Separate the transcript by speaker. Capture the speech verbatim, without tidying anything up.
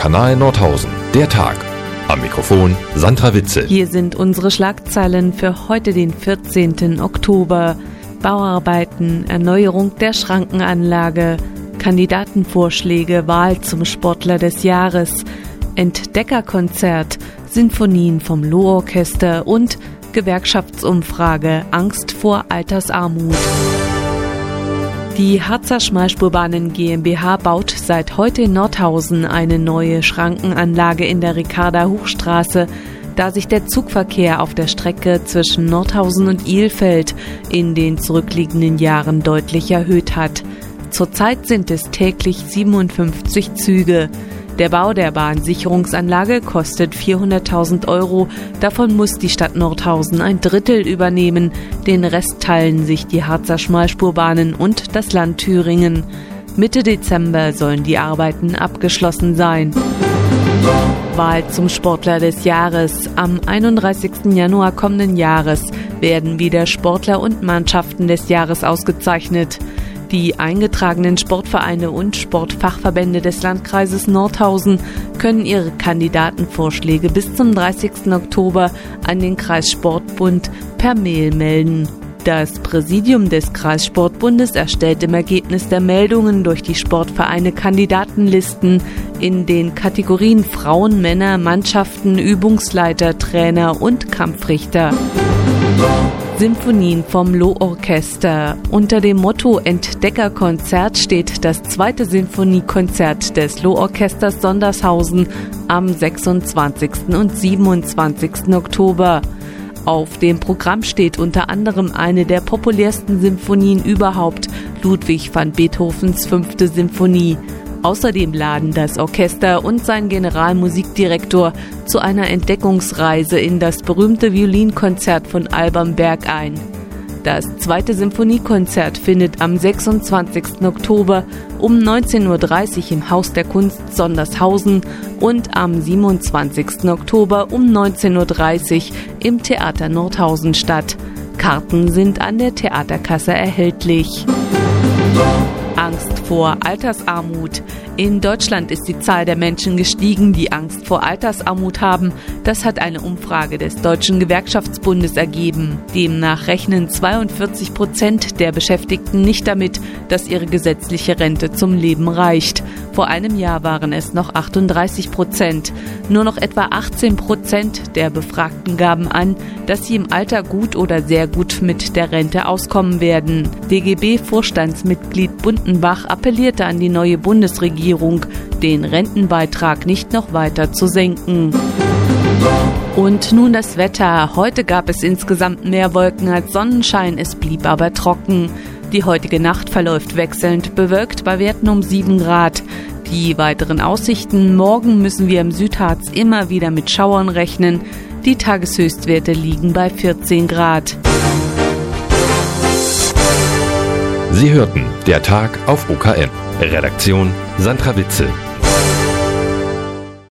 Speaker 1: Kanal Nordhausen. Der Tag. Am Mikrofon Sandra Witzel.
Speaker 2: Hier sind unsere Schlagzeilen für heute, den vierzehnten Oktober. Bauarbeiten, Erneuerung der Schrankenanlage, Kandidatenvorschläge, Wahl zum Sportler des Jahres, Entdeckerkonzert, Sinfonien vom Lohorchester und Gewerkschaftsumfrage, Angst vor Altersarmut. Die Harzer Schmalspurbahnen GmbH baut seit heute in Nordhausen eine neue Schrankenanlage in der Ricarda-Hochstraße, da sich der Zugverkehr auf der Strecke zwischen Nordhausen und Ilfeld in den zurückliegenden Jahren deutlich erhöht hat. Zurzeit sind es täglich siebenundfünfzig Züge. Der Bau der Bahnsicherungsanlage kostet vierhunderttausend Euro. Davon muss die Stadt Nordhausen ein Drittel übernehmen. Den Rest teilen sich die Harzer Schmalspurbahnen und das Land Thüringen. Mitte Dezember sollen die Arbeiten abgeschlossen sein. Wahl zum Sportler des Jahres. Am einunddreißigsten Januar kommenden Jahres werden wieder Sportler und Mannschaften des Jahres ausgezeichnet. Die eingetragenen Sportvereine und Sportfachverbände des Landkreises Nordhausen können ihre Kandidatenvorschläge bis zum dreißigsten Oktober an den Kreissportbund per Mail melden. Das Präsidium des Kreissportbundes erstellt im Ergebnis der Meldungen durch die Sportvereine Kandidatenlisten in den Kategorien Frauen, Männer, Mannschaften, Übungsleiter, Trainer und Kampfrichter. Sinfonien vom Lohorchester. Unter dem Motto Entdeckerkonzert steht das zweite Sinfoniekonzert des Lohorchesters Sondershausen am sechsundzwanzigsten und siebenundzwanzigsten Oktober. Auf dem Programm steht unter anderem eine der populärsten Sinfonien überhaupt, Ludwig van Beethovens fünfte Sinfonie. Außerdem laden das Orchester und sein Generalmusikdirektor zu einer Entdeckungsreise in das berühmte Violinkonzert von Alban Berg ein. Das zweite Sinfoniekonzert findet am sechsundzwanzigsten Oktober um neunzehn Uhr dreißig im Haus der Kunst Sondershausen und am siebenundzwanzigsten Oktober um neunzehn Uhr dreißig im Theater Nordhausen statt. Karten sind an der Theaterkasse erhältlich. Angst vor Altersarmut. In Deutschland ist die Zahl der Menschen gestiegen, die Angst vor Altersarmut haben. Das hat eine Umfrage des Deutschen Gewerkschaftsbundes ergeben. Demnach rechnen zweiundvierzig Prozent der Beschäftigten nicht damit, dass ihre gesetzliche Rente zum Leben reicht. Vor einem Jahr waren es noch achtunddreißig Prozent. Nur noch etwa achtzehn Prozent der Befragten gaben an, dass sie im Alter gut oder sehr gut mit der Rente auskommen werden. D G B-Vorstandsmitglied Bundenbach appellierte an die neue Bundesregierung, den Rentenbeitrag nicht noch weiter zu senken. Und nun das Wetter. Heute gab es insgesamt mehr Wolken als Sonnenschein, es blieb aber trocken. Die heutige Nacht verläuft wechselnd bewölkt bei Werten um sieben Grad. Die weiteren Aussichten: Morgen müssen wir im Südharz immer wieder mit Schauern rechnen. Die Tageshöchstwerte liegen bei vierzehn Grad.
Speaker 1: Sie hörten Der Tag auf O K M. Redaktion Sandra Witzel.